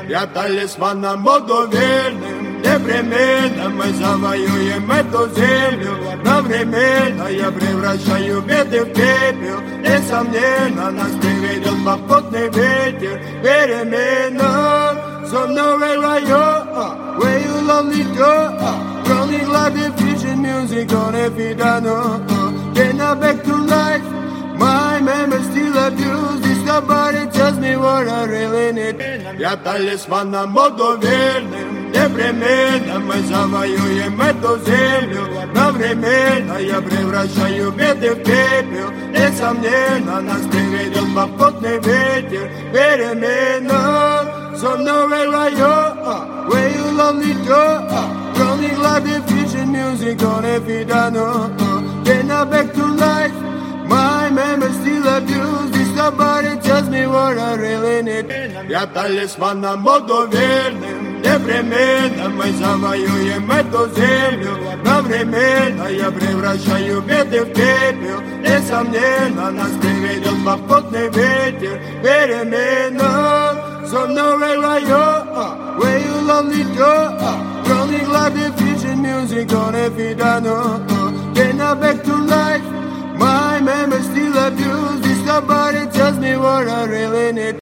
Я талисманом буду верным, непременно мы завоюем эту землю. Одновременно я превращаю беды в пепел. Несомненно, нас приведет попутный ветер. Перемена, so nowhere I go, where you lonely go. Rolling like the vision music on every dano. Then I back to life, my memory still abused. This nobody tells me what I really need. Я талисманом буду верным, непременно мы завоюем эту землю. Одновременно я превращаю беды в пепел. Несомненно, нас приведет попутный ветер. Перемена, so nowhere I go, where you lonely go. Rolling like the vision music on every dano. Then I back to life, my memory still abused. This nobody tells me what I really need. Я талисманом буду верным, непременно мы завоюем эту землю. Одновременно я превращаю беды в пепел. Несомненно, нас приведет попутный ветер. Перемена, so nowhere I go, where you lonely go. Rolling like the vision music on every dano. Then I back to life, my memory still abused. This nobody tells me what I really need.